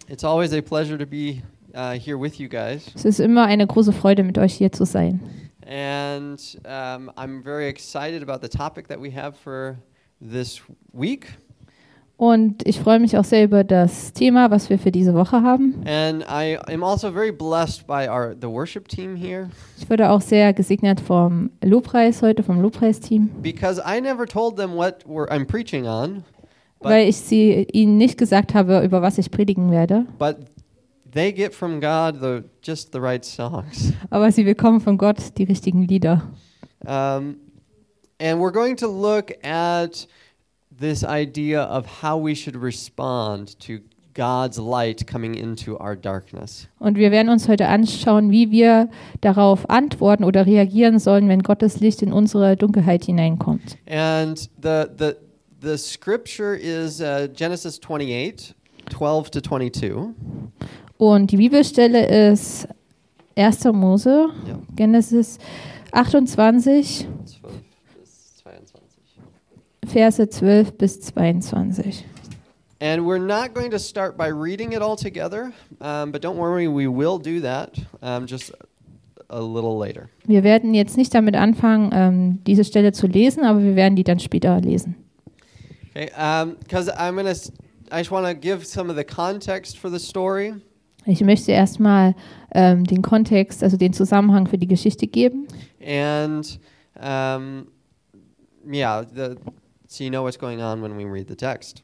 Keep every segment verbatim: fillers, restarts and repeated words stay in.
It's always a pleasure to be uh, here with you guys. Es ist immer eine große Freude, mit euch hier zu sein. And um, I'm very excited about the topic that we have for this week. Und ich freue mich auch sehr über das Thema, was wir für diese Woche haben. And I am also very blessed by our the worship team here. Ich wurde auch sehr gesegnet vom Lobpreis heute, vom Lobpreisteam, Because I never told them what we're, I'm preaching on, but, weil ich sie ihnen nicht gesagt habe, über was ich predigen werde. but they get from God the just the right songs. Aber sie bekommen von Gott die richtigen Lieder. Um, and we're going to look at this idea of how we should respond to God's light coming into our darkness. Und wir werden uns heute anschauen, wie wir darauf antworten oder reagieren sollen, wenn Gottes Licht in unsere Dunkelheit hineinkommt. And the the the scripture is uh, Genesis twenty-eight, twelve to twenty-two. Und die Bibelstelle ist erster Mose, Ja. Genesis achtundzwanzig, zwölf bis zweiundzwanzig. Verse zwölf bis zweiundzwanzig. And we're not going to start by reading it all together, um, but don't worry, we will do that um, just a little later. Wir werden jetzt nicht damit anfangen, ähm, diese Stelle zu lesen, aber wir werden die dann später lesen. Okay, because I'm gonna, s- I just want to give some of the context for the story, Ich möchte erstmal ähm, den Kontext, also den Zusammenhang für die Geschichte geben. and um, yeah, the, so you know what's going on when we read the text.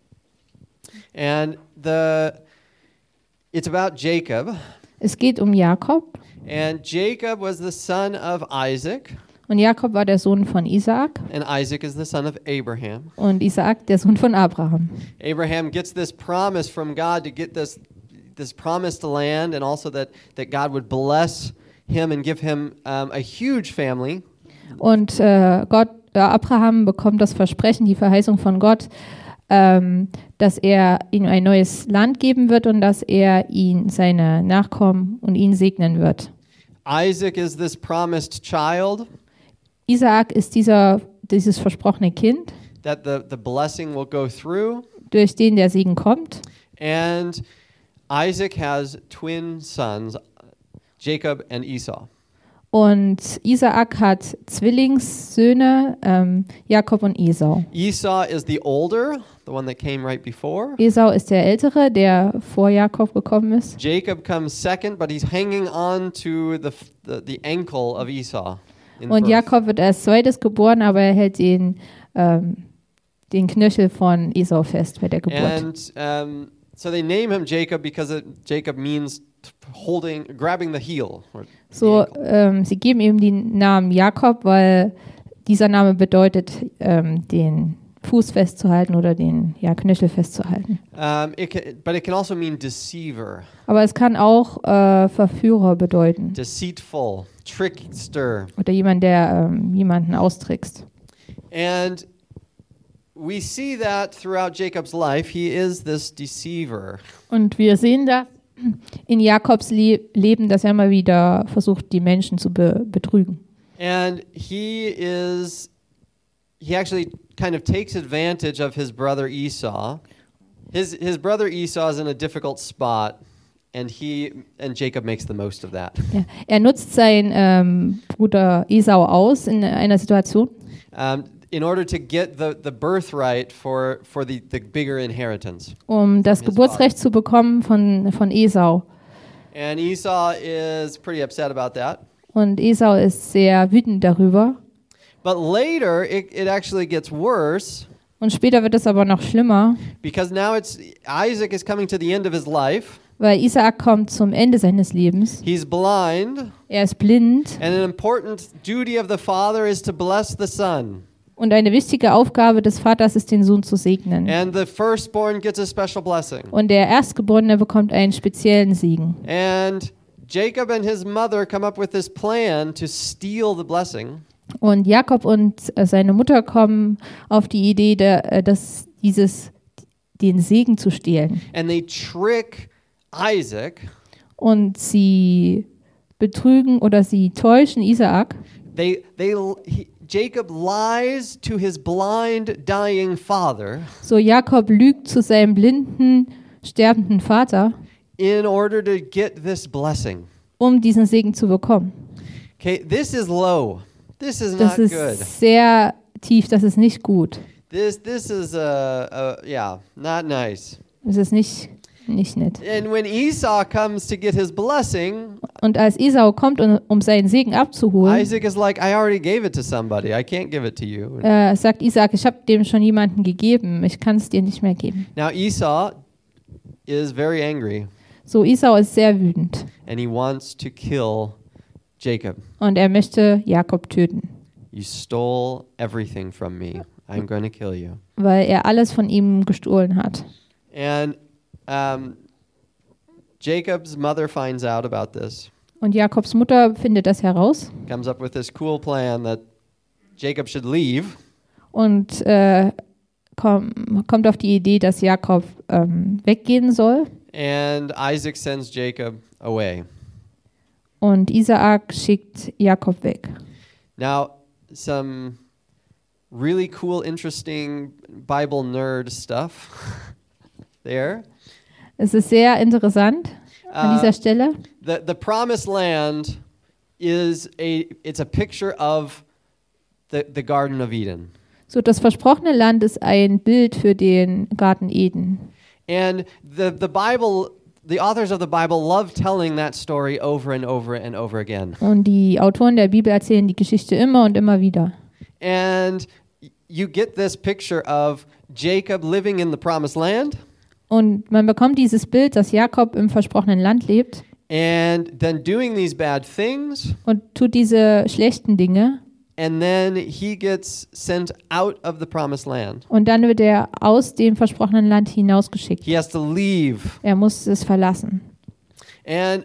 And the, it's about Jacob, Es geht um Jakob. and Jacob was the son of Isaac, Und Jakob war der Sohn von Isaak and Isaac is the son of Abraham. und Isaak der Sohn von Abraham. Abraham gets this promise from God to get this this promised land, and also that that God would bless him and give him um, a huge family. Und äh, Gott, äh, Abraham bekommt das Versprechen, die Verheißung von Gott, ähm, dass er ihm ein neues Land geben wird und dass er ihn, seine Nachkommen und ihn segnen wird. Isaac is this promised child Isaak ist dieser, dieses versprochene Kind, that the, the blessing will go through, durch den der Segen kommt. and Isaac has twin sons, Jacob and Esau. Und Isaak hat Zwillingssöhne, ähm, Jakob und Esau. Esau is the older, the one that came right before. Esau ist der Ältere, der vor Jakob gekommen ist. Jacob comes second, but he's hanging on to the f- the, the ankle of Esau. in Und birth. Jakob wird als zweites geboren, aber er hält den, ähm, den Knöchel von Esau fest bei der Geburt. And um, so they name him Jacob because it, Jacob means t- holding, grabbing the heel. Or the So, ankle. ähm, sie geben ihm den Namen Jakob, weil dieser Name bedeutet, ähm, den Fuß festzuhalten oder den ja, Knöchel festzuhalten. Um, it can, but it can also mean deceiver, Aber es kann auch äh, Verführer bedeuten deceitful, trickster. oder jemand, der ähm, jemanden austrickst. And we see that throughout Jacob's life. He is this deceiver. Und wir sehen da in Jakobs Le Leben, dass er mal wieder versucht, die Menschen zu be betrügen. And he is, he actually kind of takes advantage of his brother Esau. His, his brother Esau is in a difficult spot, and he and Jacob makes the most of that. Ja, er nutzt seinen ähm, Bruder Esau aus in einer Situation, Um, in order to get the, the birthright for, for the, the bigger inheritance. um das his Geburtsrecht zu bekommen von, von Esau. And Esau is pretty upset about that. Und Esau ist sehr wütend darüber. But later, it, it actually gets worse, Und später wird es aber noch schlimmer, because now it's Isaac is coming to the end of his life. weil Isaak kommt zum Ende seines Lebens. He's blind, Er ist blind and an important duty of the father is to bless the son. und eine wichtige Aufgabe des Vaters ist, den Sohn zu segnen. And the firstborn gets a special blessing. Und der Erstgeborene bekommt einen speziellen Segen. And Jacob and his mother come up with this plan to steal the blessing. Und Jakob und äh, seine Mutter kommen auf die Idee, der, äh, dass dieses, den Segen zu stehlen. And they trick Isaac. Und sie betrügen oder sie täuschen Isaak. They, they, he, Jacob lies to his blind, dying father So Jakob lügt zu seinem blinden, sterbenden Vater, in order to get this blessing. um diesen Segen zu bekommen. Okay, this is low. This is Das not good. ist sehr tief, das ist nicht gut. This this is uh, uh yeah, not nice. Das ist nicht, nicht nett. And when Esau comes to get his blessing, Und als Esau kommt, um, um seinen Segen abzuholen, Isaac is like, I already gave it to somebody. I can't give it to you. äh, sagt Isaac, ich habe dem schon jemanden gegeben, ich kann es dir nicht mehr geben. Now Esau is very angry So, Esau ist sehr wütend and he wants to kill Jacob. und er möchte Jakob töten, You stole everything from me. I'm going to kill you. weil er alles von ihm gestohlen hat. And um, Jacob's mother finds out about this, Und Jakobs Mutter findet das heraus comes up with this cool plan that Jacob should leave. und äh, komm, kommt auf die Idee, dass Jakob ähm, weggehen soll. And Isaac sends Jacob away. Und Isaak schickt Jakob weg. Now, some really cool, interesting Bible nerd stuff there. Es ist sehr interessant an Uh, dieser Stelle. The the promised land is a it's a picture of the the Garden of Eden. So, das versprochene Land ist ein Bild für den Garten Eden. And the the Bible the authors of the Bible love telling that story over and over and over again. Und die Autoren der Bibel erzählen die Geschichte immer und immer wieder. And you get this picture of Jacob living in the promised land Und man bekommt dieses Bild, dass Jakob im versprochenen Land lebt and then doing these bad things, und tut diese schlechten Dinge. and then he gets sent out of the promised land. Und dann wird er aus dem versprochenen Land hinausgeschickt. He has to leave. Er muss es verlassen. And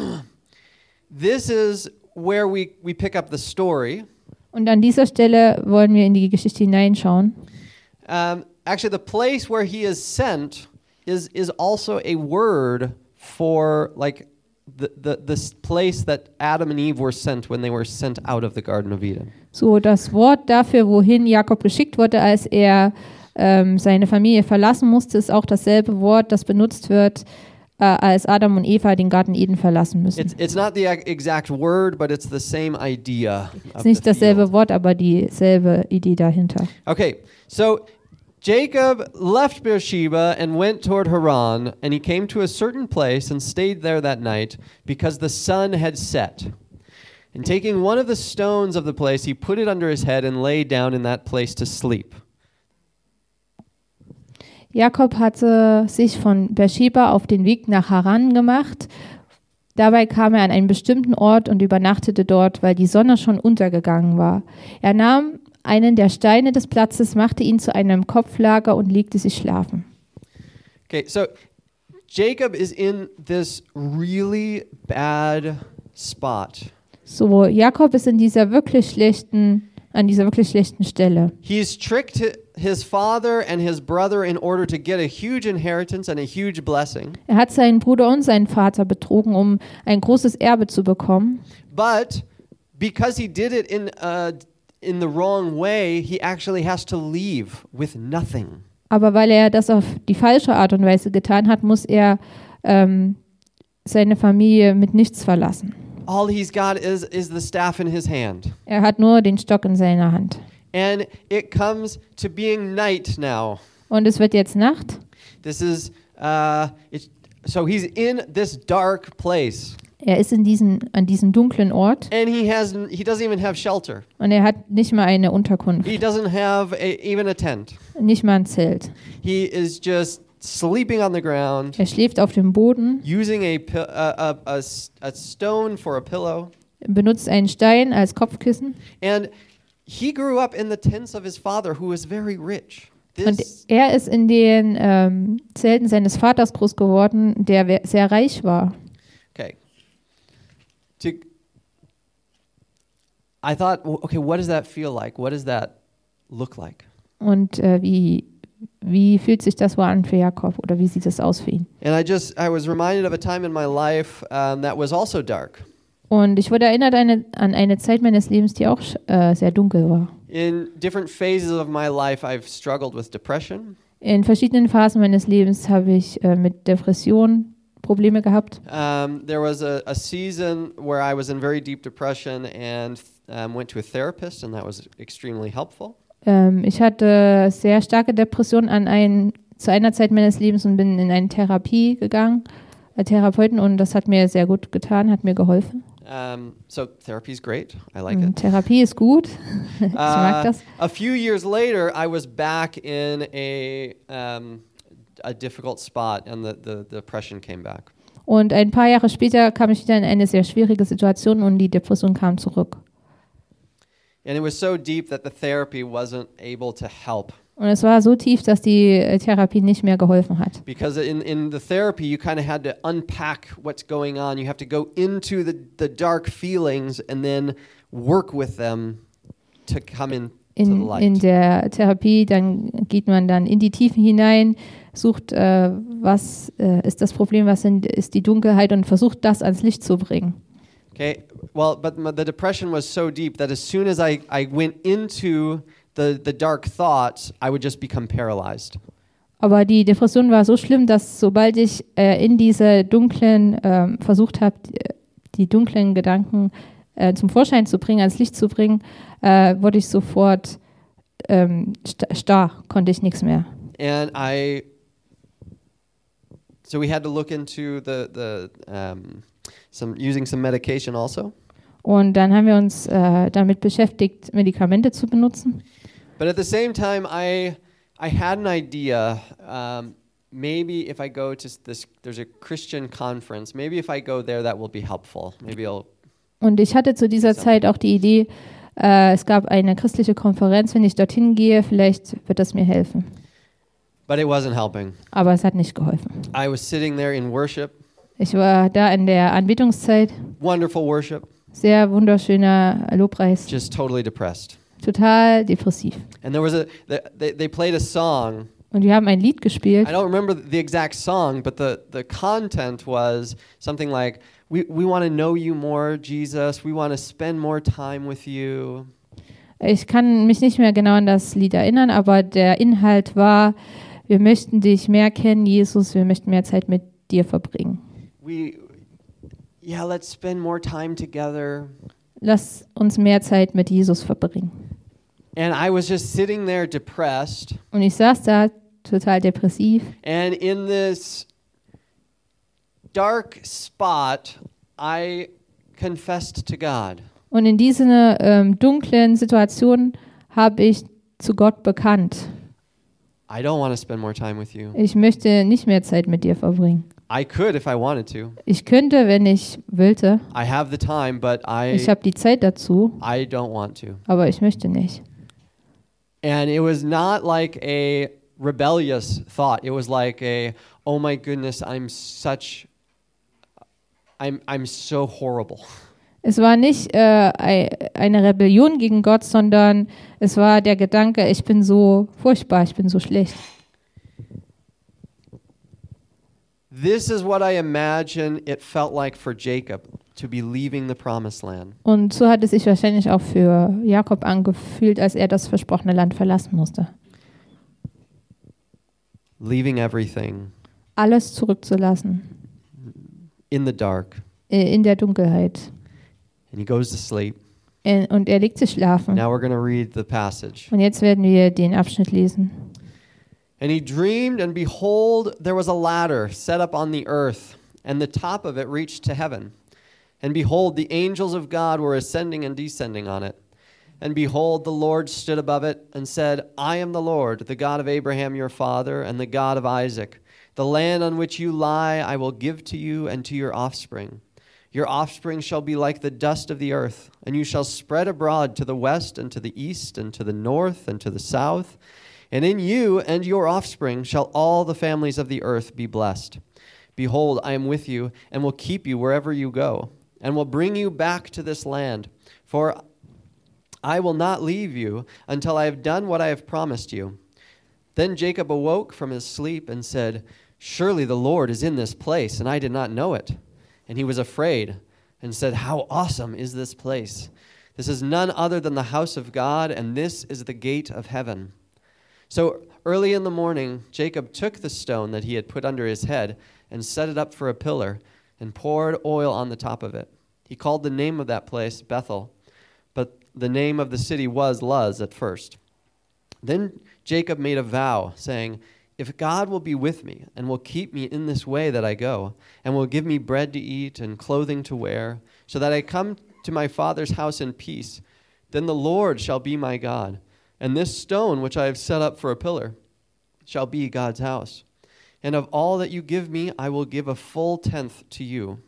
this is where we, we pick up the story. Und an dieser Stelle wollen wir in die Geschichte hineinschauen. Um, actually, the place where he is sent is, is also a word for like the, the this place that Adam and Eve were sent when they were sent out of the Garden of Eden. So, das Wort dafür, wohin Jakob geschickt wurde, als er ähm, seine Familie verlassen musste, ist auch dasselbe Wort, das benutzt wird, äh, als Adam und Eva den Garten Eden verlassen müssen. It's it's not the ex- exact word, but it's the same idea. Es of ist nicht the dasselbe field. Wort, aber dieselbe Idee dahinter. Okay, so Jacob left Beersheba and went toward Haran, and he came to a certain place and stayed there that night because the sun had set. And taking one of the stones of the place, he put it under his head and lay down in that place to sleep. Jakob hatte sich von Beersheba auf den Weg nach Haran gemacht. Dabei kam er an einen bestimmten Ort und übernachtete dort, weil die Sonne schon untergegangen war. Er nahm einen der Steine des Platzes, machte ihn zu einem Kopflager und legte sich schlafen. Okay, so Jacob is in this really bad spot. So, Jakob ist in dieser wirklich schlechten, an dieser wirklich schlechten Stelle. He's tricked hi- his father and his brother in order to get a huge inheritance and a huge blessing. Er hat seinen Bruder und seinen Vater betrogen, um ein großes Erbe zu bekommen. But because he did it in uh, in the wrong way, he actually has to leave with nothing. Aber weil er das auf die falsche Art und Weise getan hat, muss er ähm, seine Familie mit nichts verlassen. All he's got is is the staff in his hand. Er hat nur den Stock in seiner Hand. And it comes to being night now. Und es wird jetzt Nacht. This is uh it's, so he's in this dark place. Er ist in diesen, an diesem dunklen Ort And he has he doesn't even have shelter. und er hat nicht mal eine Unterkunft, He doesn't have a, even a tent. nicht mal ein Zelt. He is just sleeping on the ground, Er schläft auf dem Boden, using a, pi- a, a, a s- a stone for a pillow. benutzt einen Stein als Kopfkissen. And he grew up in the tents of his father, who was very rich. Und This, er ist in den ähm, Zelten seines Vaters groß geworden, der we- sehr reich war. okay. To, I thought, w- okay, what does that feel like? What does that look like? Und äh, wie, wie fühlt sich das wohl an für Jakob oder wie sieht es aus für ihn? And I just, I was reminded of a time in my life um, that was also dark. Und ich wurde erinnert eine, an eine Zeit meines Lebens, die auch äh, sehr dunkel war. In different phases of my life, I've struggled with depression. In verschiedenen Phasen meines Lebens habe ich äh, mit Depressionen Probleme gehabt. Um, there was a, a season where I was in very deep depression and um, went to a therapist, and that was extremely helpful. Ähm, ich hatte sehr starke Depressionen an ein, zu einer Zeit meines Lebens und bin in eine Therapie gegangen, äh, Therapeuten, und das hat mir sehr gut getan, hat mir geholfen. Um, so therapy is great. I like Mm, it. Therapie ist gut. Ich mag Uh, das. a few years later, I was back in a um, a difficult spot, and the, the, the depression came back. Und ein paar Jahre später kam ich wieder in eine sehr schwierige Situation und die Depression kam zurück. And it was so deep that the therapy wasn't able to help. Und es war so tief, dass die äh, Therapie nicht mehr geholfen hat. Because in, in the therapy, you kind of had to unpack what's going on. You have to go into the, the dark feelings and then work with them to come into the In, light. in der Therapie, dann geht man dann in die Tiefen hinein, sucht, äh, was äh, ist das Problem, was sind, ist die Dunkelheit, und versucht, das ans Licht zu bringen. Okay, well, but my, the depression was so deep that as soon as I, I went into the, the dark thoughts, I would just become paralyzed. Aber die Depression war so schlimm, dass sobald ich äh, in diese dunklen, ähm, versucht habe, die, die dunklen Gedanken äh, zum Vorschein zu bringen, ans Licht zu bringen, äh, wurde ich sofort ähm, sta- starr, konnte ich nichts mehr. And I, so we had to look into the, the um, some using some medication also. Und dann haben wir uns äh, damit beschäftigt, Medikamente zu benutzen. But at the same time, I I had an idea. Um, maybe if I go to this, there's a Christian conference. Maybe if I go there, that will be helpful. Maybe I'll. Und ich hatte zu dieser Zeit auch die Idee, äh, es gab eine christliche Konferenz, wenn ich dorthin gehe, vielleicht wird das mir helfen. But it wasn't helping. Aber es hat nicht geholfen. I was sitting there in worship, Ich war da in der Anbetungszeit, wonderful worship, sehr wunderschöner Lobpreis, just totally depressed. total depressiv. And there was a they they played a song. Und wir haben ein Lied gespielt. I don't remember the exact song, but the the content was something like, "We we want to know you more, Jesus. We want to spend more time with you." Ich kann mich nicht mehr genau an das Lied erinnern, aber der Inhalt war, wir möchten dich mehr kennen, Jesus, wir möchten mehr Zeit mit dir verbringen. We, yeah, let's spend more time together. Lass uns mehr Zeit mit Jesus verbringen. And I was just sitting there depressed. Und ich saß da total depressiv. And in this dark spot, I confessed to God. Und in dieser ähm, dunklen Situation habe ich zu Gott bekannt. I don't want to spend more time with you. Ich möchte nicht mehr Zeit mit dir verbringen. I could if I wanted to. Ich könnte, wenn ich wollte. I have the time, but I Ich habe die Zeit dazu, I don't want to. aber ich möchte nicht. And it was not like a rebellious thought. It was like a, oh my goodness, I'm such I'm I'm so horrible. Es war nicht äh, ei- eine Rebellion gegen Gott, sondern es war der Gedanke, ich bin so furchtbar, ich bin so schlecht. This is what I imagine it felt like for Jacob to be leaving the promised land. Und so hat es sich wahrscheinlich auch für Jakob angefühlt, als er das versprochene Land verlassen musste. Leaving everything Alles zurückzulassen, in the dark. äh, in der Dunkelheit. And he goes to sleep. Äh, Und er legt sich schlafen. Now we're going to read the passage. Und jetzt werden wir den Abschnitt lesen. And he dreamed, and behold, there was a ladder set up on the earth, and the top of it reached to heaven. And behold, the angels of God were ascending and descending on it. And behold, the Lord stood above it and said, I am the Lord, the God of Abraham your father, and the God of Isaac. The land on which you lie I will give to you and to your offspring. Your offspring shall be like the dust of the earth, and you shall spread abroad to the west and to the east and to the north and to the south. And in you and your offspring shall all the families of the earth be blessed. Behold, I am with you, and will keep you wherever you go, and will bring you back to this land. For I will not leave you until I have done what I have promised you. Then Jacob awoke from his sleep and said, Surely the Lord is in this place, and I did not know it. And he was afraid and said, How awesome is this place! This is none other than the house of God, and this is the gate of heaven. So Early in the morning, Jacob took the stone that he had put under his head and set it up for a pillar and poured oil on the top of it. He called the name of that place Bethel, but the name of the city was Luz at first. Then Jacob made a vow, saying, "If God will be with me and will keep me in this way that I go, and will give me bread to eat and clothing to wear, so that I come to my father's house in peace, then the Lord shall be my God, and this stone which I have set up for a pillar shall be God's house. And of all that you give me, I will give a full tenth to you."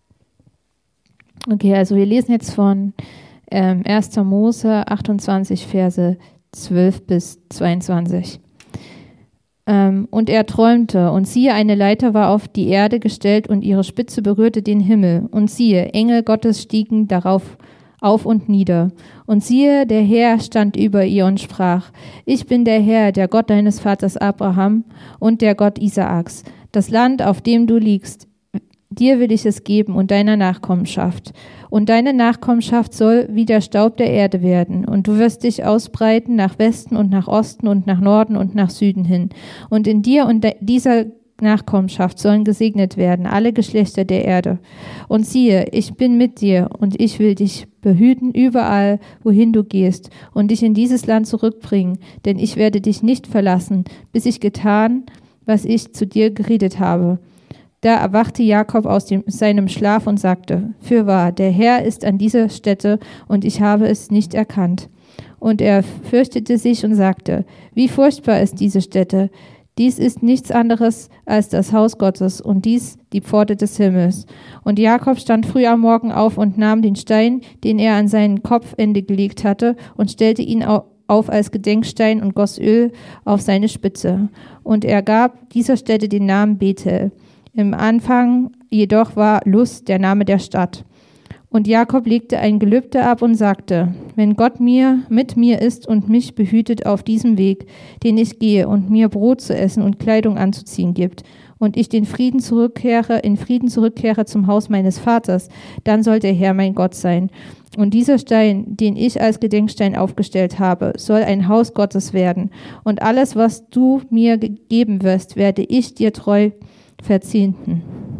Okay, also wir lesen jetzt von ähm, erster Mose achtundzwanzig, Verse zwölf bis zweiundzwanzig. Ähm, und er träumte, und siehe, eine Leiter war auf die Erde gestellt, und ihre Spitze berührte den Himmel. Und siehe, Engel Gottes stiegen darauf auf und nieder. Und siehe, der Herr stand über ihr und sprach: Ich bin der Herr, der Gott deines Vaters Abraham und der Gott Isaaks. Das Land, auf dem du liegst, dir will ich es geben und deiner Nachkommenschaft. Und deine Nachkommenschaft soll wie der Staub der Erde werden. Und du wirst dich ausbreiten nach Westen und nach Osten und nach Norden und nach Süden hin. Und in dir und de- dieser Nachkommenschaft sollen gesegnet werden alle Geschlechter der Erde. Und siehe, ich bin mit dir und ich will dich behüten überall, wohin du gehst, und dich in dieses Land zurückbringen, denn ich werde dich nicht verlassen, bis ich getan, was ich zu dir geredet habe. Da erwachte Jakob aus dem, seinem Schlaf und sagte: Fürwahr, der Herr ist an dieser Stätte, und ich habe es nicht erkannt. Und er fürchtete sich und sagte: Wie furchtbar ist diese Stätte! Dies ist nichts anderes als das Haus Gottes und dies die Pforte des Himmels. Und Jakob stand früh am Morgen auf und nahm den Stein, den er an sein Kopfende gelegt hatte, und stellte ihn auf als Gedenkstein und goss Öl auf seine Spitze. Und er gab dieser Stätte den Namen Bethel. Im Anfang jedoch war Luz der Name der Stadt. Und Jakob legte ein Gelübde ab und sagte: Wenn Gott mir mit mir ist und mich behütet auf diesem Weg, den ich gehe, und mir Brot zu essen und Kleidung anzuziehen gibt, und ich den Frieden zurückkehre, in Frieden zurückkehre zum Haus meines Vaters, dann soll der Herr mein Gott sein. Und dieser Stein, den ich als Gedenkstein aufgestellt habe, soll ein Haus Gottes werden. Und alles, was du mir geben wirst, werde ich dir treu verzehnten.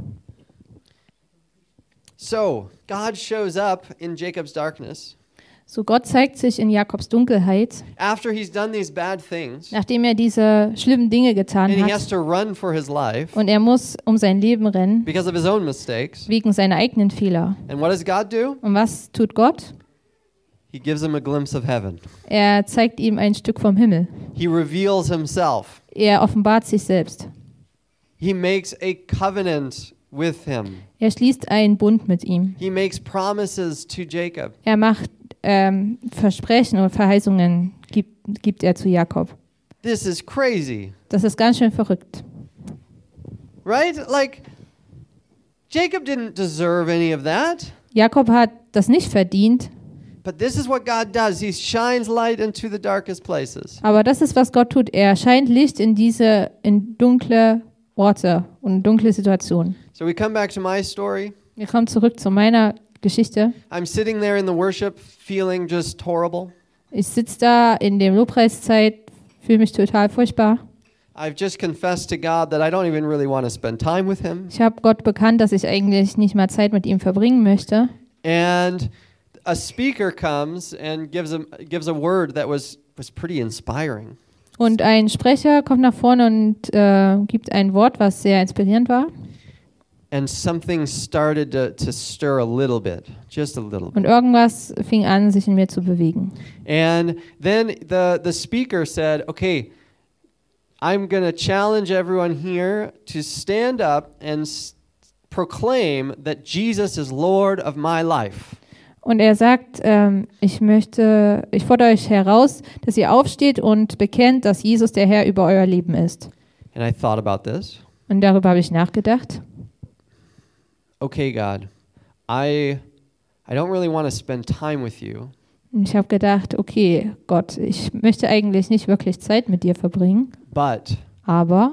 So, God shows up in Jacob's darkness. So Gott zeigt sich in Jakobs Dunkelheit, After he's done these bad things, nachdem er diese schlimmen Dinge getan and he has hat. to run for his life Und er muss um sein Leben rennen, because of his own mistakes. wegen seiner eigenen Fehler. And what does God do? Und was tut Gott? He gives him a glimpse of heaven. Er zeigt ihm ein Stück vom Himmel. He reveals himself. Er offenbart sich selbst. He makes a covenant with him. Er schließt einen Bund mit ihm. He makes promises to Jacob. Er macht ähm, Versprechen und Verheißungen, gibt, gibt er zu Jakob. This is crazy, Das ist ganz schön verrückt. right? Like, Jacob didn't deserve any of that. Jakob hat das nicht verdient, But this is what God does. He shines light into the darkest places. aber das ist, was Gott tut. Er scheint Licht in diese, in dunkle Orte und dunkle Situationen. So we come back to my story. Wir kommen zurück zu meiner Geschichte. I'm sitting there in the worship feeling just horrible. Ich sitze da in der Lobpreiszeit, fühle mich total furchtbar. I've just confessed to God that I don't even really want to spend time with him. Ich habe Gott bekannt, dass ich eigentlich nicht mal Zeit mit ihm verbringen möchte. And a speaker comes and gives a gives a word that was was pretty inspiring. Und ein Sprecher kommt nach vorne und äh, gibt ein Wort, was sehr inspirierend war. And something started to, to stir a little bit, just a little bit. Und irgendwas fing an, sich in mir zu bewegen. And then the, the speaker said, okay, I'm going to challenge everyone here to stand up and s- proclaim that Jesus is Lord of my life. Und er sagt, ähm, ich möchte, ich fordere euch heraus, dass ihr aufsteht und bekennt, dass Jesus der Herr über euer Leben ist. And I thought about this. Und darüber habe ich nachgedacht. Okay, God, I, I don't really want to spend time with you, Und ich habe gedacht, okay, Gott, ich möchte eigentlich nicht wirklich Zeit mit dir verbringen, but aber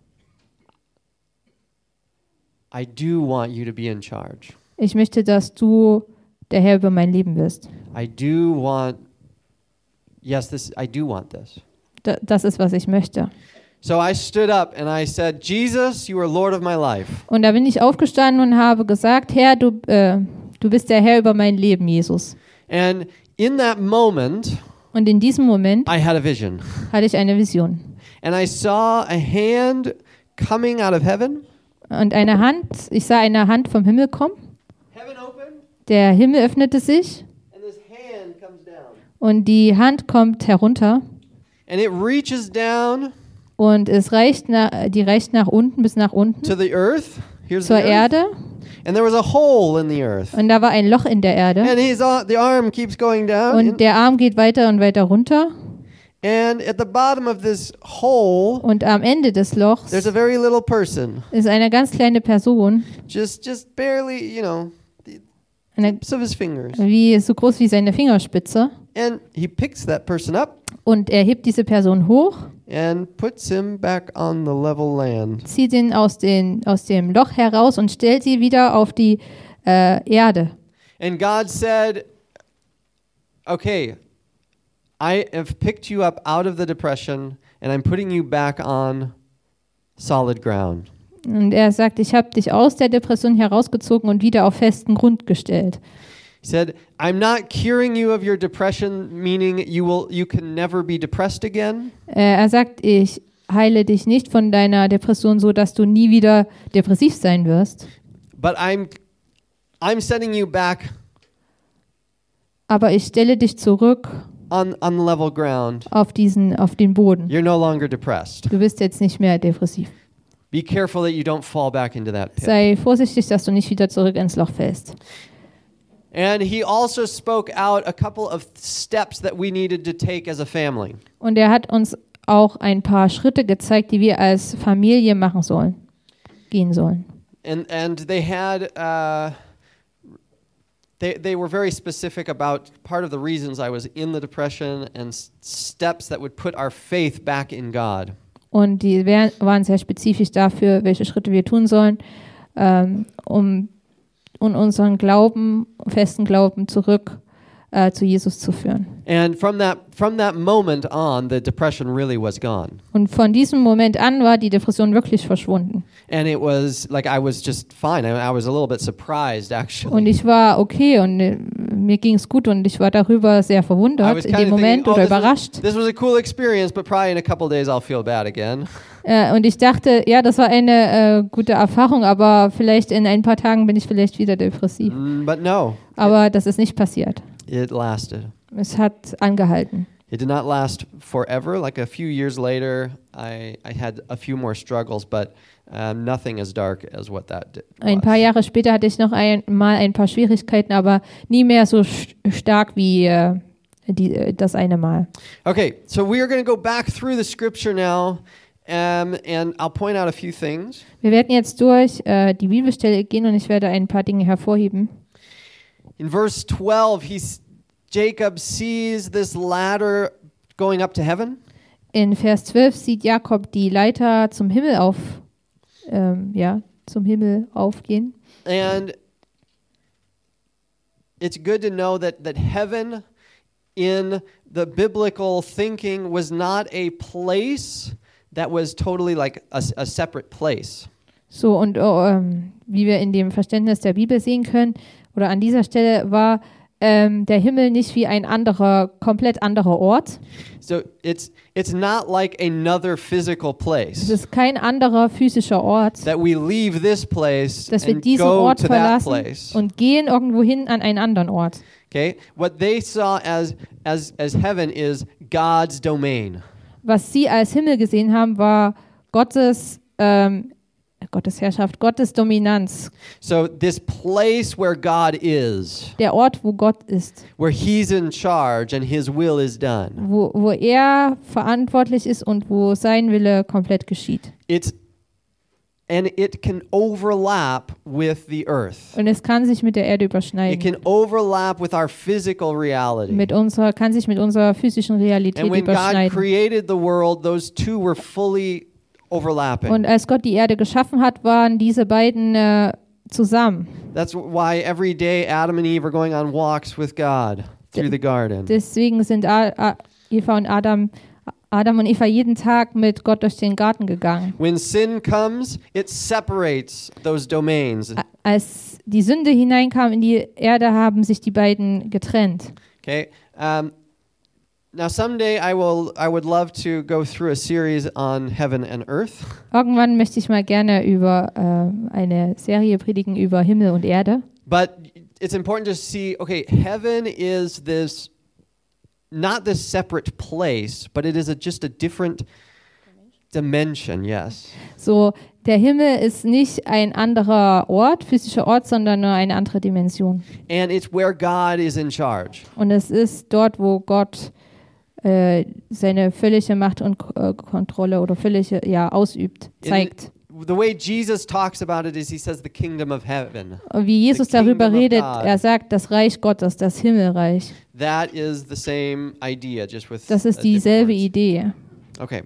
I do want you to be in charge. ich möchte, dass du der Herr über mein Leben bist. I do want, yes, this, I do want this. da, das ist, was ich möchte. So I stood up and I said, Jesus, you are Lord of my life. Und da bin ich aufgestanden und habe gesagt, Herr, du, äh, du bist der Herr über mein Leben, Jesus. And in that moment, Und in diesem Moment I had a vision. hatte ich eine Vision. And I saw a hand coming out of heaven. Und eine Hand, ich sah eine Hand vom Himmel kommen. Heaven opened, Der Himmel öffnete sich and this hand comes down. und die Hand kommt herunter. And it reaches down Und es reicht na, die reicht nach unten bis nach unten to the earth. Here's zur the earth. Erde. And there was a hole in the earth. Und da war ein Loch in der Erde. And his ar- the arm keeps going down. Und der Arm geht weiter und weiter runter. And at the bottom of this hole, Und am Ende des Lochs there's a very little person. ist eine ganz kleine Person, Just just barely, you know, the eine, tips of his fingers. wie, so groß wie seine Fingerspitze. And he picks that person up Und er hebt diese Person hoch, and puts him back on the level land. zieht ihn aus, den, aus dem Loch heraus und stellt sie wieder auf die äh, Erde. And God said, okay, I have picked you up out of the depression and I'm putting you back on solid ground. Und er sagt, ich habe dich aus der Depression herausgezogen und wieder auf festen Grund gestellt. He said, I'm not curing you of your depression, meaning you will you can never be depressed again. Äh, er sagt, ich heile dich nicht von deiner Depression so, dass du nie wieder depressiv sein wirst. But I'm I'm sending you back Aber ich stelle dich zurück on, on level ground. auf, diesen, auf den Boden. You're no longer depressed. Du bist jetzt nicht mehr depressiv. Be careful that you don't fall back into that pit. Sei vorsichtig, dass du nicht wieder zurück ins Loch fällst. And he also spoke out a couple of steps that we needed to take as a family. Und er hat uns auch ein paar Schritte gezeigt, die wir als Familie machen sollen, gehen sollen. And and they had uh, they they were very specific about part of the reasons I was in the depression and s- steps that would put our faith back in God. Und die wär, waren sehr spezifisch dafür, welche Schritte wir tun sollen, ähm, um, um unseren Glauben, festen Glauben zurück äh, zu Jesus zu führen. And from that from that moment on, the depression really was gone. Und von diesem Moment an war die Depression wirklich verschwunden. And it was like I was just fine. I, I was a little bit surprised, actually. Und ich war okay und äh, mir ging es gut und ich war darüber sehr I verwundert was in kind dem of Moment thinking, oh, oder this, überrascht. was, this was a cool experience, but probably in a couple days I'll feel bad again. Äh, und ich dachte, ja, das war eine äh, gute Erfahrung, aber vielleicht in ein paar Tagen bin ich vielleicht wieder depressiv. Mm, but no, Aber das ist nicht passiert. it lasted. Es hat angehalten. It did not last forever. Like a few years later, I, I had a few more struggles, but um, nothing as dark as what that did. Ein paar was. Jahre später hatte ich noch ein, mal ein paar Schwierigkeiten, aber nie mehr so sch- stark wie äh, die, äh, das eine Mal. Okay, so we are going to go back through the scripture now, um, and I'll point out a few things. Wir werden jetzt durch äh, die Bibelstelle gehen und ich werde ein paar Dinge hervorheben. In verse twelve, he's, Jacob sees this ladder going up to heaven. In Vers zwölf sieht Jakob die Leiter zum Himmel auf, ähm, ja, zum Himmel aufgehen. And it's good to know that, that heaven in the biblical thinking was not a place that was totally like a, a separate place. So, und oh, ähm, wie wir in dem Verständnis der Bibel sehen können, oder an dieser Stelle war ähm, der Himmel nicht wie ein anderer, komplett anderer Ort. So it's it's not like another physical Es place ist kein anderer physischer Ort, that we leave this place dass wir and diesen go Ort to that verlassen place. und gehen irgendwo hin an einen anderen Ort. Okay? What they saw as as as heaven is God's domain. Was sie als Himmel gesehen haben, war Gottes, ähm, Gottes Herrschaft, Gottes Dominanz. So this place where God is, Der Ort, wo Gott ist, where he's in charge and his will is done. wo, wo er verantwortlich ist und wo sein Wille komplett geschieht. It's and it can overlap with the earth. Und es kann sich mit der Erde It überschneiden. can overlap with our physical reality. Mit unserer, kann sich mit unserer physischen Realität And when God überschneiden. created the world, those two were fully overlapping. Und als Gott die Erde geschaffen hat, waren diese beiden äh, zusammen. That's why every day Adam and Eve are going on walks with God through the garden. Deswegen sind A A Eva und Adam Adam und Eva jeden Tag mit Gott durch den Garten gegangen. When sin comes, it separates those domains. A- Als die Sünde hineinkam in die Erde, haben sich die beiden getrennt. Okay. Um, now, someday I will. I would love to go through a series on heaven and earth. Irgendwann möchte ich mal gerne über äh, eine Serie predigen über Himmel und Erde. But it's important to see. Okay, heaven is this, not this separate place, but it is a, just a different dimension. Yes. So, der Himmel ist nicht ein anderer Ort, physischer Ort, sondern nur eine andere Dimension. And it's where God is in charge. Und es ist dort, wo Gott äh, seine völlige Macht und äh, Kontrolle oder völlige ja ausübt, zeigt. In, the way Jesus talks about it is he says the kingdom of heaven. Und wie Jesus The darüber kingdom of redet, God. er sagt, das Reich Gottes, das Himmelreich. That is the same idea, just with Das ist uh, different dieselbe words. Idee. Okay.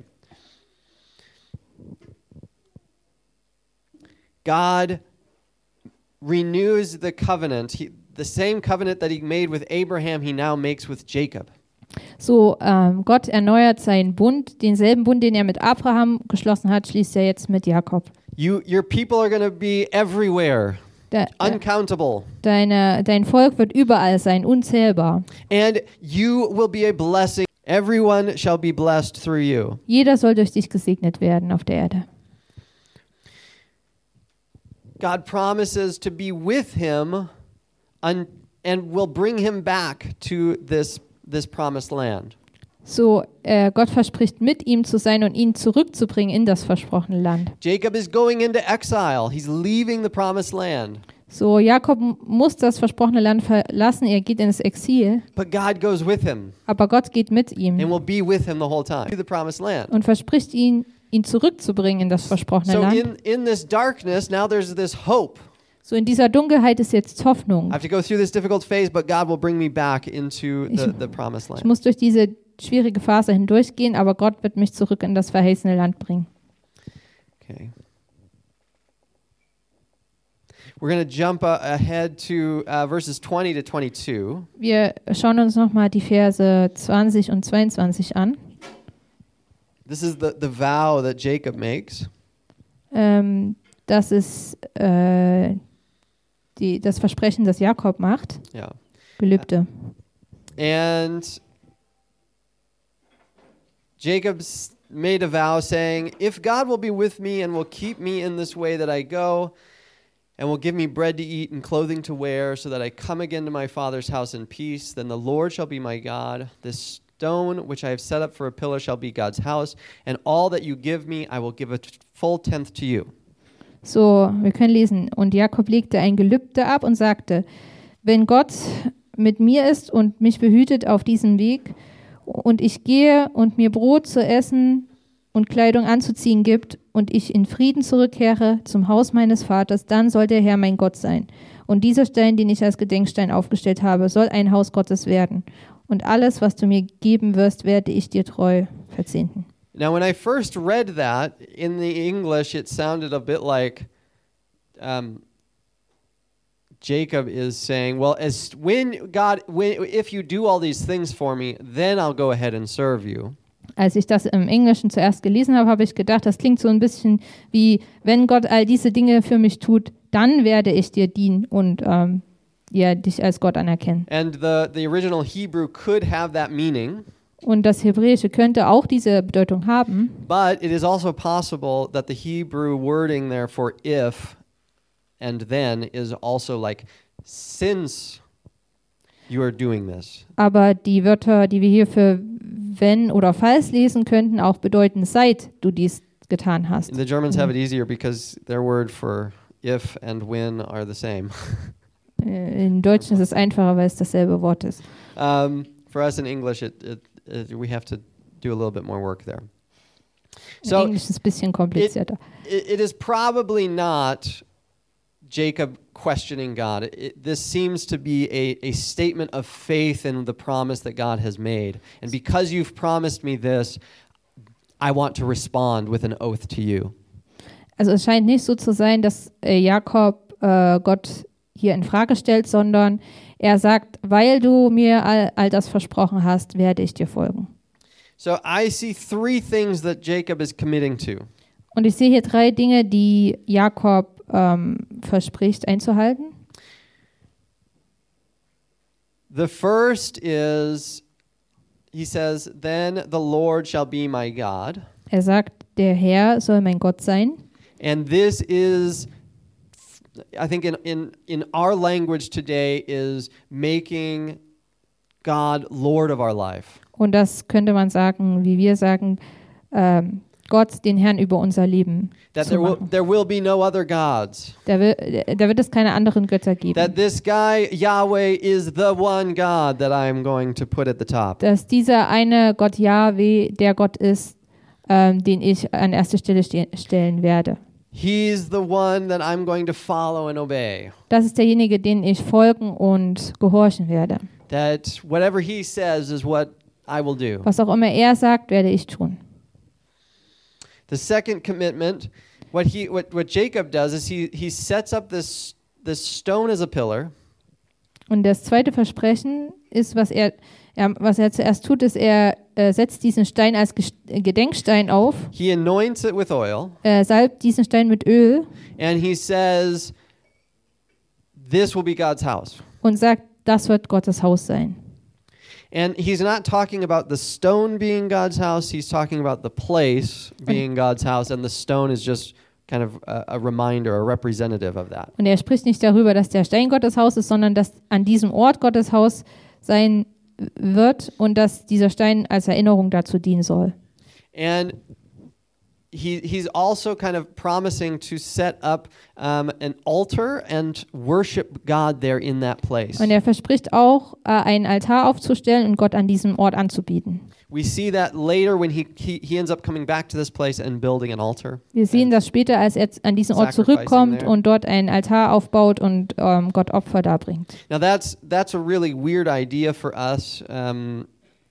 God renews the covenant. He, the same covenant that he made with Abraham, he now makes with Jacob. So, ähm, Gott erneuert seinen Bund, denselben Bund, den er mit Abraham geschlossen hat, schließt er jetzt mit Jakob. You, your people are going to be everywhere, De, uncountable, deine, dein Volk wird überall sein, unzählbar. and you will be a blessing. Everyone shall be blessed through you. Jeder soll durch dich gesegnet werden auf der Erde. God promises to be with him un, and will bring him back to this, this promised land. So, äh, Gott verspricht, mit ihm zu sein und ihn zurückzubringen in das versprochene Land. Jacob is going into exile. He's leaving the promised land. So, Jakob m- muss das versprochene Land verlassen, er geht ins Exil, But God goes with him aber Gott geht mit and ihm will be with him the whole time to the promised land. und verspricht ihn, ihn zurückzubringen in das versprochene So Land. in, in this darkness, now there's this hope. So, in dieser Dunkelheit ist jetzt Hoffnung. I have to go through this difficult phase, but God will bring me back into the, Ich- the promised Ich land. muss durch diese schwierige Phase hindurchgehen, aber Gott wird mich zurück in das verheißene Land bringen. Okay. We're going to jump uh, ahead to uh, verses twenty to twenty-two. Wir schauen uns nochmal die Verse zwanzig und zweiundzwanzig an. This is the, the vow that Jacob makes. Ähm, das ist äh, die, das Versprechen, das Jakob macht. Yeah. Gelübde. And Jacob's made a vow saying, if God will be with me and will keep me in this way that I go, and will give me bread to eat and clothing to wear, so that I come again to my father's house in peace, then the Lord shall be my God. This stone which I have set up for a pillar shall be God's house, and all that you give me, I will give a t- full tenth to you. So, wir können lesen. Und Jakob legte ein Gelübde ab und sagte, wenn Gott mit mir ist und mich behütet auf diesem Weg und ich gehe und mir Brot zu essen und Kleidung anzuziehen gibt und ich in Frieden zurückkehre zum Haus meines Vaters, dann soll der Herr mein Gott sein. Und dieser Stein, den ich als Gedenkstein aufgestellt habe, soll ein Haus Gottes werden. Und alles, was du mir geben wirst, werde ich dir treu verzehnten. Now, when I first read that in the English, it sounded a bit like um, Jacob is saying, "Well, as when God, when if you do all these things for me, then I'll go ahead and serve you." Als ich das im Englischen zuerst gelesen habe, habe ich gedacht, das klingt so ein bisschen wie, wenn Gott all diese Dinge für mich tut, dann werde ich dir dienen und ähm, ja, dich als Gott anerkennen. And the the original Hebrew could have that meaning, Und das Hebräische könnte auch diese Bedeutung haben, but it is also possible that the Hebrew wording there for if and then is also like since you are doing this. aber die Wörter, die wir hier für wenn oder falls lesen könnten, auch bedeuten, seit du dies getan hast. The Germans have it easier because their word for if and when are the same. Äh, In Deutschen ist es einfacher, weil es dasselbe Wort ist. Um, for us in English, it, it, it, we have to do a little bit more work there. In So Englisch ist es ein bisschen komplizierter. it, it is probably not Jacob questioning God. It, this seems to be a, a statement of faith in the promise that God has made. And because you've promised me this, I want to respond with an oath to you. Also es scheint nicht so zu sein, dass äh, Jakob äh, Gott hier in Frage stellt, sondern er sagt, weil du mir all, all das versprochen hast, werde ich dir folgen. So I see three things that Jacob is committing to. Und ich sehe hier drei Dinge, die Jakob ähm, verspricht einzuhalten. The first is, he says, then the Lord shall be my God. Er sagt, der Herr soll mein Gott sein. And this is, I think in, in, in our language today, is making God Lord of our life. Und das könnte man sagen, wie wir sagen, ähm, Gott, den Herrn über unser Leben That zu there will, machen. there will be no other gods. Da, will, da wird es keine anderen Götter geben. That this guy, Yahweh, is the one God that I'm going to put at the top. Dass dieser eine Gott Jahwe der Gott ist, ähm, den ich an erste Stelle ste- stellen werde. He's the one that I'm going to follow and obey. Das ist derjenige, den ich folgen und gehorchen werde. That whatever he says is what I will do. Was auch immer er sagt, werde ich tun. The second commitment, what he what, what Jacob does is he he sets up this this stone as a pillar. Und das zweite Versprechen ist, was er, er was er zuerst tut, ist, er äh, setzt diesen Stein als Ges- Gedenkstein auf, He anoints it with oil, äh, salbt diesen Stein mit Öl and he says, "This will be God's house." und sagt, das wird Gottes Haus sein. And he's not talking about the stone being God's house. He's talking about the place being God's house, and the stone is just kind of a, a reminder, a representative of that. Und er spricht nicht darüber, dass der Stein Gottes Haus ist, sondern dass an diesem Ort Gottes Haus sein wird und dass dieser Stein als Erinnerung dazu dienen soll. And he he's also kind of promising to set up um, an altar and worship God there in that place. Und er verspricht auch, äh, einen Altar aufzustellen und Gott an diesem Ort anzubieten. We see that later when he, he he ends up coming back to this place and building an altar. Wir sehen das später, als er an diesen Ort Sacrificing zurückkommt there. und dort einen Altar aufbaut und ähm, Gott Opfer darbringt. Now that's that's a really weird idea for us, um,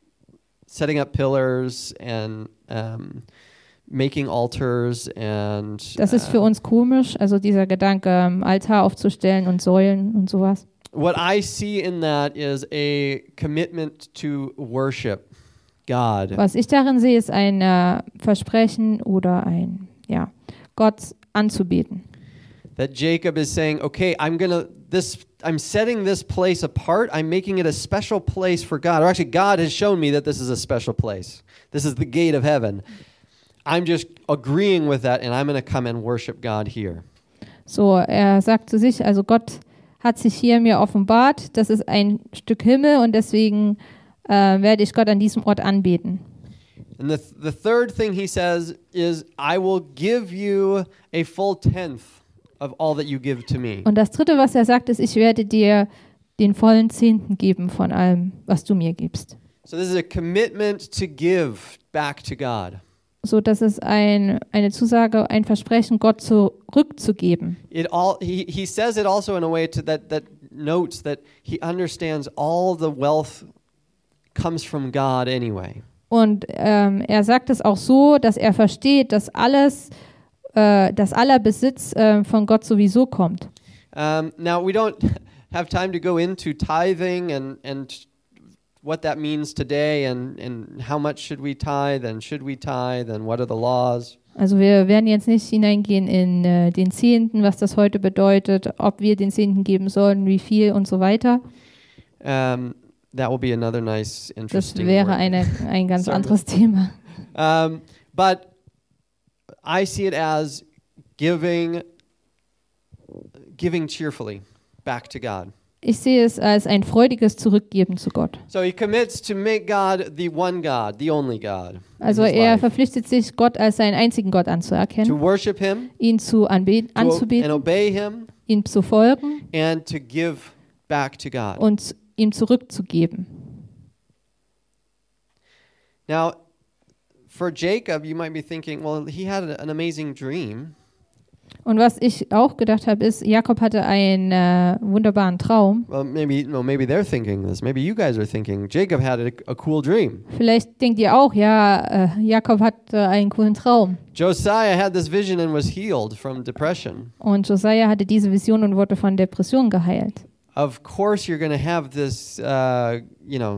setting up pillars and um, making altars and. Das ist für uh, uns komisch, also dieser Gedanke, ähm, Altar aufzustellen und Säulen und sowas. what I see in that is a commitment to worship God. Was ich darin sehe, ist ein äh, Versprechen oder ein, ja, Gott anzubeten. That Jacob is saying, okay, I'm gonna this I'm setting this place apart. I'm making it a special place for God. Or actually, God has shown me that this is a special place. This is the gate of heaven. I'm just agreeing with that, and I'm going to come and worship God here. So, er sagt zu sich, also Gott hat sich hier mir offenbart, das ist ein Stück Himmel und deswegen äh, werde ich Gott an diesem Ort anbeten. And the the third thing he says is, I will give you a full tenth of all that you give to me. Und das dritte, was er sagt, ist, ich werde dir den vollen Zehnten geben von allem, was du mir gibst. So this is a commitment to give back to God. So, das ist ein, eine Zusage, ein Versprechen, Gott zurückzugeben. It all he, he says it also in a way to that that notes that he understands all the wealth comes from God anyway. Und ähm, er sagt es auch so, dass er versteht, dass alles, äh, dass aller Besitz äh, von Gott sowieso kommt. Um, now we don't have time to go into tithing and and what that means today and and how much should we tithe and should we tithe and what are the laws. Also wir werden jetzt nicht hineingehen in äh, den Zehnten, was das heute bedeutet, ob wir den Zehnten geben sollen, wie viel und so weiter. Um, that will be another nice, Das interesting. wäre word. eine, ein ganz Sorry. anderes Thema. Um, but I see it as giving, giving cheerfully back to God. Ich sehe es als ein freudiges Zurückgeben zu Gott. So he commits to make God the one God, the only God. in Also his er life. verpflichtet sich, Gott als seinen einzigen Gott To anzuerkennen, worship Him, ihn zu anbe- to o- and anzubeten, obey Him, ihm zu folgen and to give back to God. und ihm zurückzugeben. Now, for Jacob, you might be thinking, well, he had a- an amazing dream. Und was ich auch gedacht habe, ist, Jakob hatte einen äh, wunderbaren Traum. Well, maybe no, maybe they're thinking this. Maybe you guys are thinking Jacob had a, a cool dream. Vielleicht denkt ihr auch, ja, äh, Jakob hatte einen coolen Traum. Josiah had this vision and was healed from depression. Und Josiah hatte diese Vision und wurde von Depressionen geheilt. Of course, you're going to have this, uh, you know,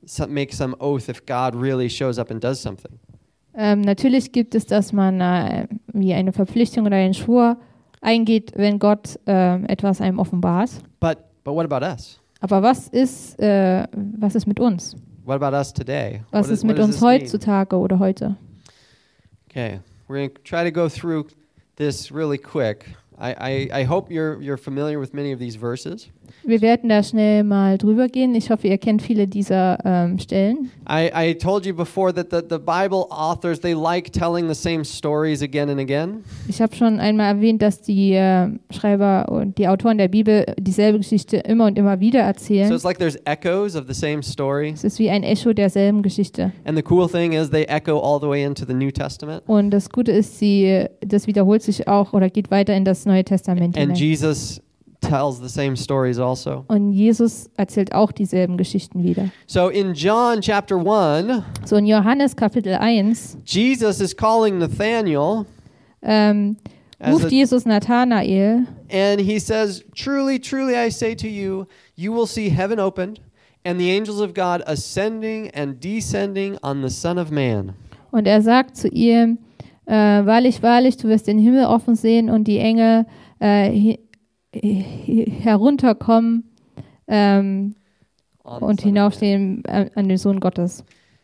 some, make some oath if God really shows up and does something. Ähm, natürlich gibt es, dass man äh, wie eine Verpflichtung oder einen Schwur eingeht, wenn Gott äh, etwas einem offenbart. But but what about us? Aber was ist, äh, was ist mit uns? What about us today? Was What ist is- mit what does uns this mean? heutzutage oder heute? Okay, we're going to try to go through this really quick. I, I, I hope you're you're familiar with many of these verses. Wir werden da schnell mal drüber gehen. Ich hoffe, ihr kennt viele dieser ähm, Stellen. I, I told you before that the, the Bible authors, they like telling the same stories again and again. Ich habe schon einmal erwähnt, dass die äh, Schreiber und die Autoren der Bibel dieselbe Geschichte immer und immer wieder So erzählen. it's like there's echoes of the same story. Es ist wie ein Echo derselben Geschichte. And the cool thing is they echo all the way into the New Testament. Und das Gute ist, sie, das wiederholt sich auch oder geht weiter in das Neue Testament And hinein. Jesus tells the same stories also. Und Jesus erzählt auch dieselben Geschichten wieder. So in John chapter one, So in Johannes Kapitel eins Jesus is calling Nathanael ähm, as ruft a, Jesus Nathanael and he says, "Truly, truly I say to you, you will see heaven opened and the angels of God ascending and descending on the Son of Man." und er sagt zu ihm, äh, wahrlich, wahrlich, du wirst den Himmel offen sehen und die Engel äh, hi- hi- herunterkommen ähm, On the und Son of Man. hinaufstehen äh, an den Sohn Gottes.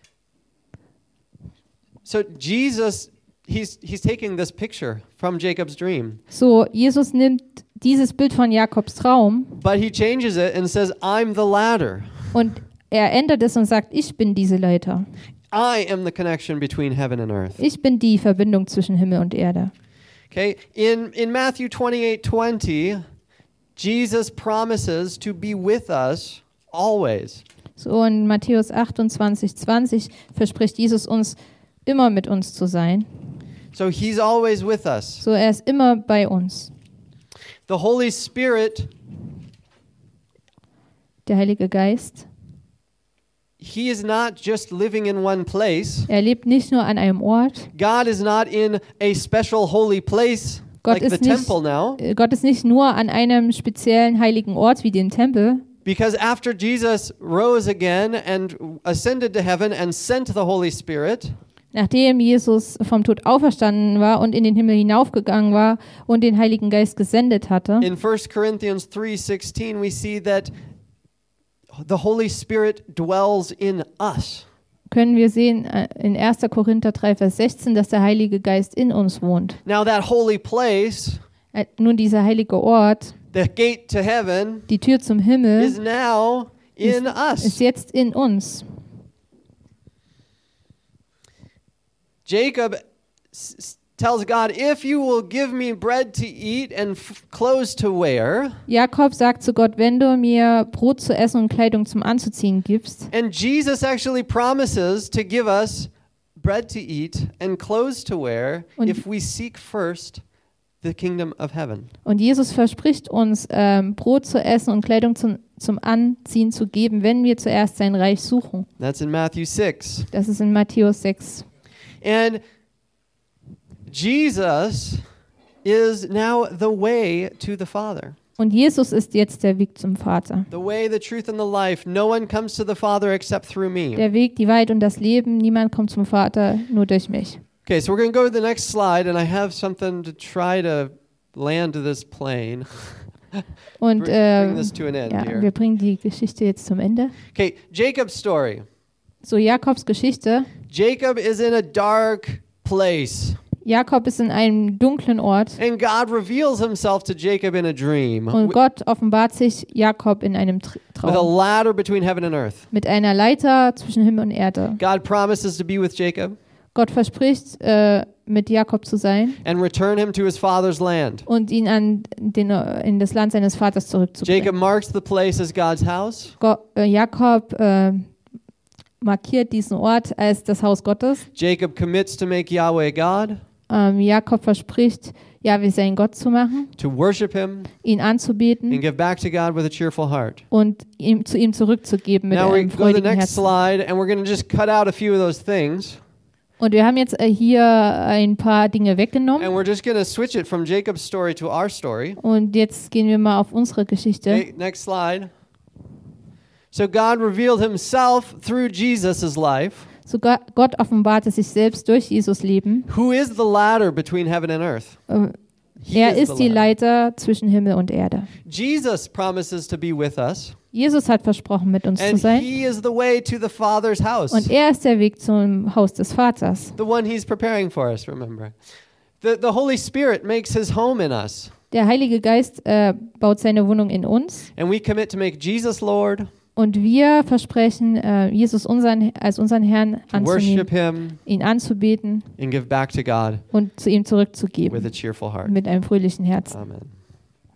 So Jesus, he's he's taking this picture from Jacob's dream, So, Jesus nimmt dieses Bild von Jakobs Traum but he changes it and says, "I'm the ladder. und er ändert es und sagt, ich bin diese Leiter. I am the connection between heaven and earth." Ich bin die Verbindung zwischen Himmel und Erde. Okay, in in Matthew twenty-eight twenty, Jesus promises to be with us always. So in Matthäus achtundzwanzig zwanzig verspricht Jesus uns, immer mit uns zu sein. So he's always with us. So er ist immer bei uns. The Holy Spirit, Der Heilige Geist, he is not just living in one place. er lebt nicht nur an einem Ort. God is not in a special holy place Gott like the ist nicht, temple now. äh, Gott ist nicht nur an einem speziellen heiligen Ort wie dem Tempel. Because after Jesus rose again and ascended to heaven and sent the Holy Spirit, Nachdem Jesus vom Tod auferstanden war und in den Himmel hinaufgegangen war und den Heiligen Geist gesendet hatte, in First Corinthians three sixteen we see that the Holy Spirit dwells in us. können wir sehen äh, in erster Korinther drei Vers sechzehn, dass der Heilige Geist in uns wohnt. Now that holy place, Äh, Nun dieser heilige Ort, the gate to heaven, die Tür zum is Himmel, now in ist us. jetzt in uns. Jacob s- s- tells God, "If you will give me bread to eat and f- clothes to wear," Jakob sagt zu Gott, wenn du mir Brot zu essen und Kleidung zum Anzuziehen gibst. and Jesus actually promises to give us bread to eat and clothes to wear Und- if we seek first the kingdom of heaven. Und Jesus verspricht uns, ähm, Brot zu essen und Kleidung zum, zum Anziehen zu geben, wenn wir zuerst sein Reich suchen. That's in Matthew six. Das ist in Matthäus sechs. And Jesus is now the way to the Father. Und Jesus ist jetzt der Weg zum Vater. The way, the truth, and the life. No one comes to the Father except through me. Der Weg, die Wahrheit und das Leben. Niemand kommt zum Vater, nur durch mich. Okay, so we're going to go to the next slide, and I have something to try to land this plane. Und Bring- äh, bring this to an end ja, here. wir bringen die Geschichte jetzt zum Ende. Okay, Jacob's story. So, Jakobs Geschichte. Jacob is in a dark place, Jakob ist in einem dunklen Ort and God reveals himself to Jacob in a dream und wi- Gott offenbart sich Jakob in einem Tr- with a Traum ladder between heaven and earth. mit einer Leiter zwischen Himmel und Erde. God promises to be with Jacob Gott verspricht, äh, mit Jakob zu sein and return him to his father's land. und ihn an den, in das Land seines Vaters zurückzubringen. Jacob marks the place as God's house. Go äh, Jakob äh, markiert diesen Ort als das Haus Gottes. Jacob commits to make Yahweh God, Ähm, Jakob verspricht, Jahwe sein Gott zu machen, to worship him, ihn and anzubeten give back to God with a cheerful heart. und ihm, zu ihm zurückzugeben mit Now we einem go to the freudigen next Herzen. slide, and we're going to just cut out a few of those things, Und wir haben jetzt äh, hier ein paar Dinge weggenommen and we're just going to switch it from Jacob's story to our story. und jetzt gehen wir mal auf unsere Geschichte. Okay, next slide. So God revealed himself through Jesus' life. Sogar Gott offenbarte sich selbst durch Jesus Leben. Who is the ladder between heaven and earth? Äh, He Er is ist the die ladder. Leiter zwischen Himmel und Erde. Jesus promises to be with us. Jesus hat versprochen, mit uns zu And sein. he is the way to the Father's house. Und er ist der Weg zum Haus des Vaters. The one he's preparing for us, remember. The, the Holy Spirit makes his home in us. Der Heilige Geist äh, baut seine Wohnung in uns. And we commit to make Jesus Lord, Und wir versprechen, äh, Jesus unseren, als unseren Herrn to worship anzunehmen, him, ihn anzubeten and give back to God und zu ihm with zurückzugeben a cheerful heart. mit einem fröhlichen Herzen. Amen.